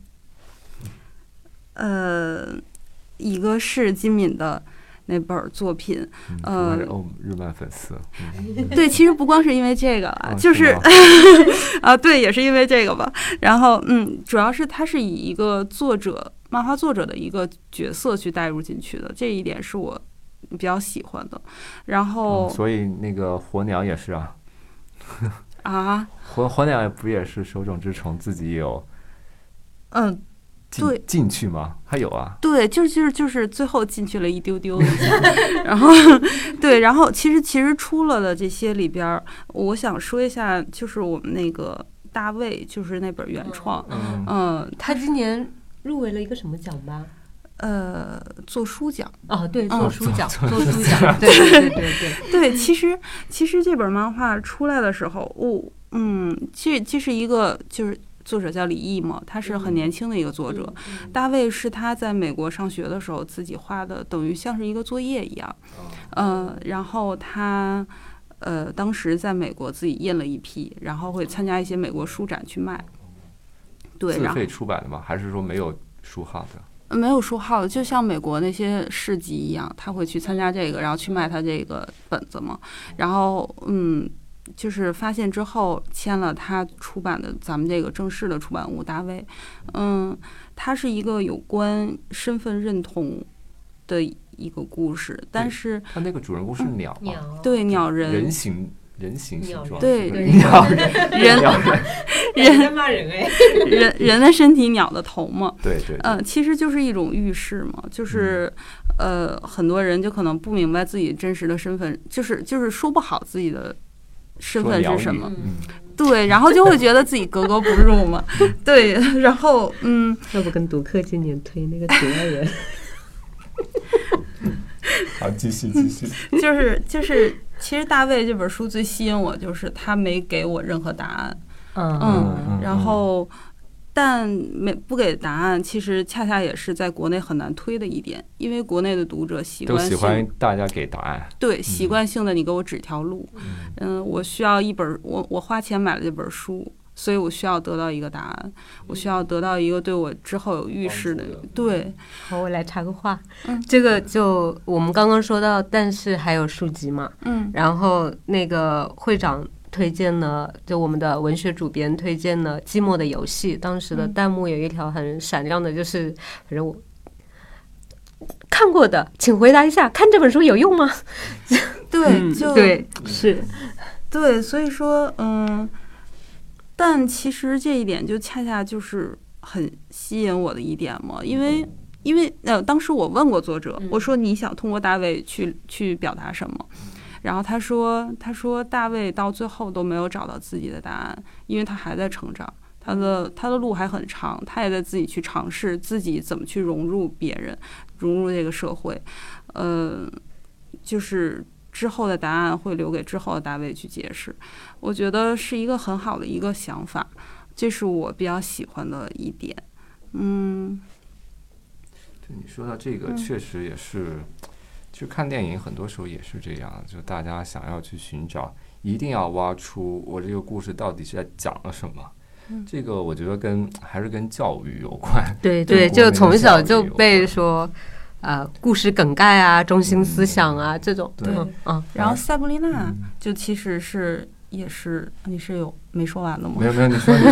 一个是金敏的那本作品， 日漫粉丝， 对，其实不光是因为这个了，就是对，也是因为这个吧。然后主要是它是以一个漫画作者的一个角色去带入进去的，这一点是我比较喜欢的。然后， 所以那个火鸟也是啊。火鸟不也是手冢治虫自己有对进去吗？还有啊， 对，就是最后进去了一丢丢一下。然后对，然后其实出了的这些里边，我想说一下，就是我们那个大卫，就是那本原创， 他今年入围了一个什么奖吧？ 做书奖对，做书奖，对， 其实这本漫画出来的时候，这是一个就是作者叫李毅嘛，他是很年轻的一个作者。大卫是他在美国上学的时候自己画的，等于像是一个作业一样。然后他当时在美国自己印了一批，然后会参加一些美国书展去卖。对， 自费出版的吗？还是说没有书号的？ 没有书号的，就像美国那些市集一样，他会去参加这个，然后去卖他这个本子嘛。然后就是发现之后签了他出版的咱们这个正式的出版物大卫。它是一个有关身份认同的一个故事，但是他那个主人公是鸟， 对，鸟人， 人形形状， 对， 鸟人在骂人哎， 人的身体，鸟的头嘛， 对， 其实就是一种预示嘛，就是很多人就可能不明白自己真实的身份，就是说不好自己的身份是什么，对，然后就会觉得自己格格不入嘛，对，然后要不跟读客今年推那个局外人。 好，继续， 就是，其实大卫这本书最吸引我，就是他没给我任何答案，然后，但不给答案，其实恰恰也是在国内很难推的一点，因为国内的读者都喜欢大家给答案， 对，习惯性的你给我指条路，我需要一本，我花钱买了这本书。所以我需要得到一个答案，我需要得到一个对我之后有预示的。对， 好，我来插个话，这个就我们刚刚说到，但是还有书籍嘛，然后那个会长推荐了，就我们的文学主编推荐了《寂寞的游戏》，当时的弹幕有一条很闪亮的，就是反正我看过的，请回答一下，看这本书有用吗？ 对， 对，是， 对，所以说，但其实这一点就恰恰就是很吸引我的一点嘛，因为当时我问过作者，我说你想通过大卫去表达什么，然后他说大卫到最后都没有找到自己的答案，因为他还在成长，他的路还很长，他也在自己去尝试自己怎么去融入别人，融入这个社会，就是之后的答案会留给之后的大卫去解释，我觉得是一个很好的一个想法，这是我比较喜欢的一点。 对，你说到这个，确实也是，就看电影很多时候也是这样，就大家想要去寻找，一定要挖出我这个故事到底是在讲了什么。这个我觉得还是跟教育有关。 对，就从小就被说。故事梗概啊，中心思想啊，这种。 对，然后塞布丽娜就其实是也是，你是有没说完的吗？ 没有，你说。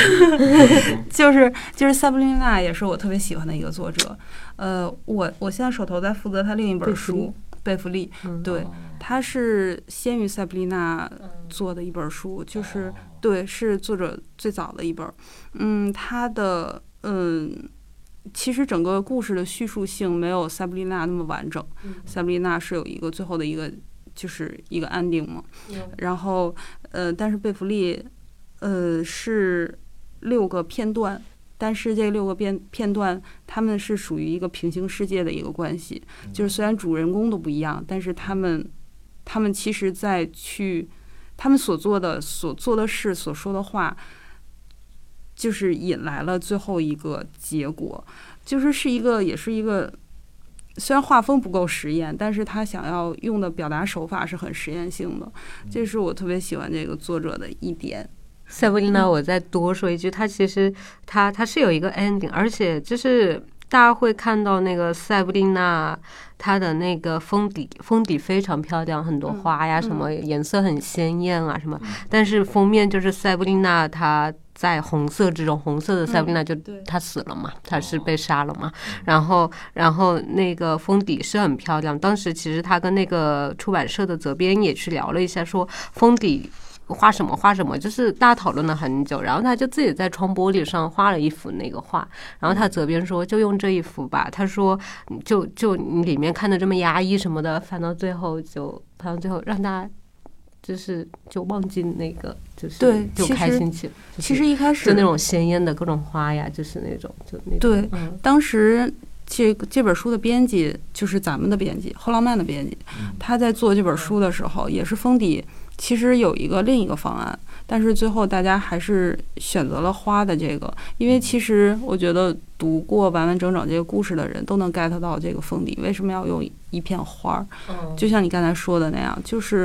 就是塞布丽娜也是我特别喜欢的一个作者。我现在手头在负责他另一本书《贝弗利》，对，他是先于塞布丽娜做的一本书，就是对，是作者最早的一本。他的其实整个故事的叙述性没有塞布丽娜那么完整。塞布丽娜是有一个最后的一个就是一个 ending 嘛，然后但是贝弗利是6个片段，但是这6个片段他们是属于一个平行世界的一个关系，就是虽然主人公都不一样，但是他们其实他们所做的事所说的话，就是引来了最后一个结果，就是也是一个虽然画风不够实验，但是他想要用的表达手法是很实验性的，这是我特别喜欢这个作者的一点。 塞布丽娜，我再多说一句，他其实他是有一个 ending， 而且就是大家会看到那个塞布丽娜她的那个封底非常漂亮，很多花呀什么，颜色很鲜艳啊什么，但是封面就是塞布丽娜她在红色之中，红色的塞布丽娜就她死了嘛，她是被杀了嘛，然后那个封底是很漂亮，当时其实她跟那个出版社的责编也去聊了一下，说封底画什么，就是大家讨论了很久，然后他就自己在窗玻璃上画了一幅那个画，然后他责编说就用这一幅吧，他说就你里面看的这么压抑什么的，翻到最后让大家就忘记那个，就是对， 就开心起来。 其实一开始就那种鲜艳的各种花呀，就是那种对，当时这本书的编辑就是咱们的编辑，后浪漫的编辑，他在做这本书的时候也是封底。其实有另一个方案，但是最后大家还是选择了花的这个，因为其实我觉得读过完完整整这个故事的人都能 get 到这个封底为什么要用一片花，就像你刚才说的那样，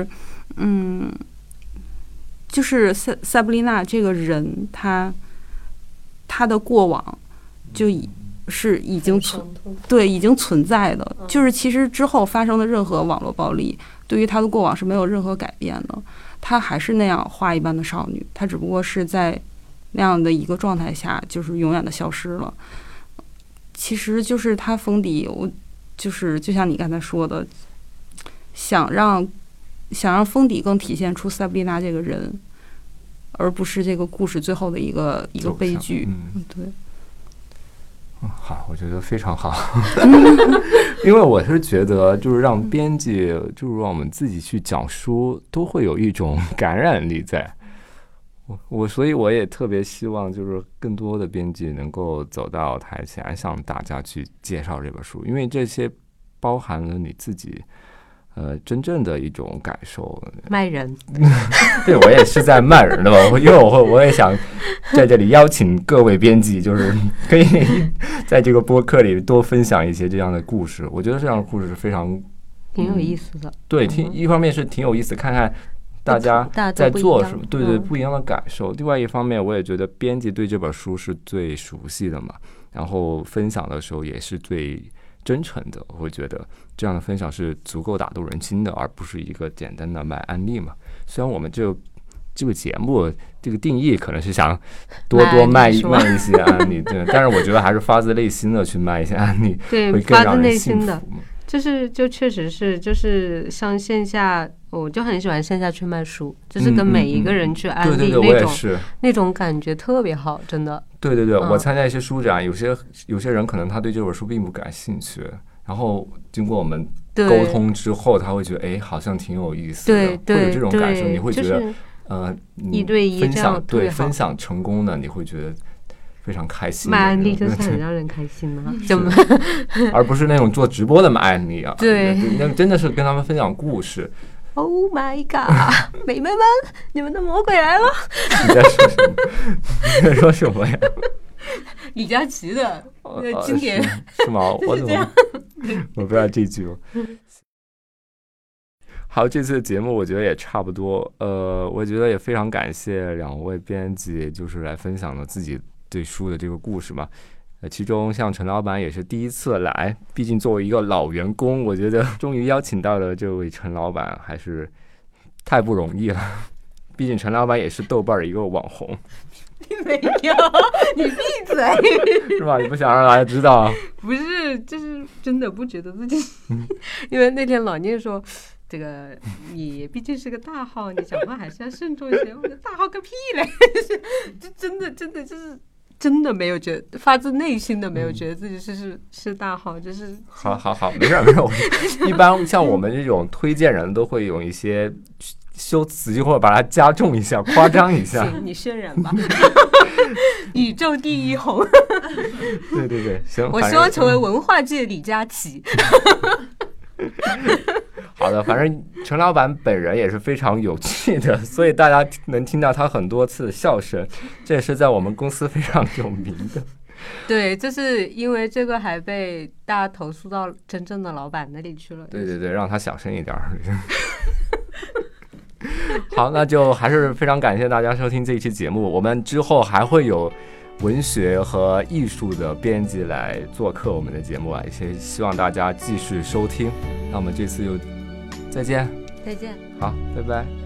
就是塞布丽娜这个人，他的过往就是已经存在的，就是其实之后发生的任何网络暴力对于她的过往是没有任何改变的，她还是那样花一般的少女，她只不过是在那样的一个状态下就是永远的消失了。其实就是她封底，就像你刚才说的，想让封底更体现出塞布丽娜这个人，而不是这个故事最后的一个悲剧。对。 好，我觉得非常好。因为我是觉得就是让编辑就是让我们自己去讲书都会有一种感染力在，所以我也特别希望就是更多的编辑能够走到台前向大家去介绍这本书，因为这些包含了你自己真正的一种感受。 卖人。 对，我也是在卖人的嘛，因为我也想在这里邀请各位编辑，就是可以在这个播客里多分享一些这样的故事。我觉得这样的故事是非常挺有意思的。 对，一方面是挺有意思，看看大家在做什么，对，不一样的感受。另外一方面，我也觉得编辑对这本书是最熟悉的嘛，然后分享的时候也是最真诚的，我会觉得这样的分享是足够打动人心的，而不是一个简单的卖案例嘛。虽然我们这个节目这个定义可能是想多卖一些案例，对，但是我觉得还是发自内心的去卖一些案例， 对， 会更让人幸福嘛。 就确实是，就是像线下，我就很喜欢线下去卖书，就是跟每一个人去安利那种感觉特别好，真的。 对，我参加一些书展，有些人可能他对这本书并不感兴趣，然后经过我们沟通之后，他会觉得好像挺有意思的，会有这种感受，你会觉得一对一这样分享成功的，你会觉得非常开心。 卖案例就是很让人开心啊， 而不是那种做直播的卖案例啊。 对， 那真的是跟他们分享故事。 Oh my god！ 美眉们，你们的魔鬼来了！ 你在说什么？你在说什么呀？ 李佳琦的经典是吗？我怎么我不知道这句。好，这次的节目我觉得也差不多。我觉得也非常感谢两位编辑，就是来分享了自己对书的这个故事嘛。其中像陈老板也是第一次来，毕竟作为一个老员工，我觉得终于邀请到了这位陈老板，还是太不容易了。 毕竟陈老板也是豆瓣的一个网红。 没有，你闭嘴。 是吧？你不想让大家知道？ 不是，就是真的不觉得自己，因为那天老聂说，这个你毕竟是个大号，你讲话还是要慎重一些。我说大号个屁嘞，就真的就是真的没有觉得，发自内心的没有觉得自己是大号，就是。 好，没事。一般像我们这种推荐人都会有一些修辞，或者把它加重一下，夸张一下。 行，你渲染吧。宇宙第一红。 对，行。 我希望成为文化界李佳琦。 好的，反正陈老板本人也是非常有趣的，所以大家能听到他很多次笑声，这也是在我们公司非常有名的。 对，就是因为这个还被大家投诉到真正的老板那里去了。 对，让他小声一点。好，那就还是非常感谢大家收听这一期节目，我们之后还会有文学和艺术的编辑来做客我们的节目啊，也希望大家继续收听。那我们这次就再见。 再见。 好，拜拜。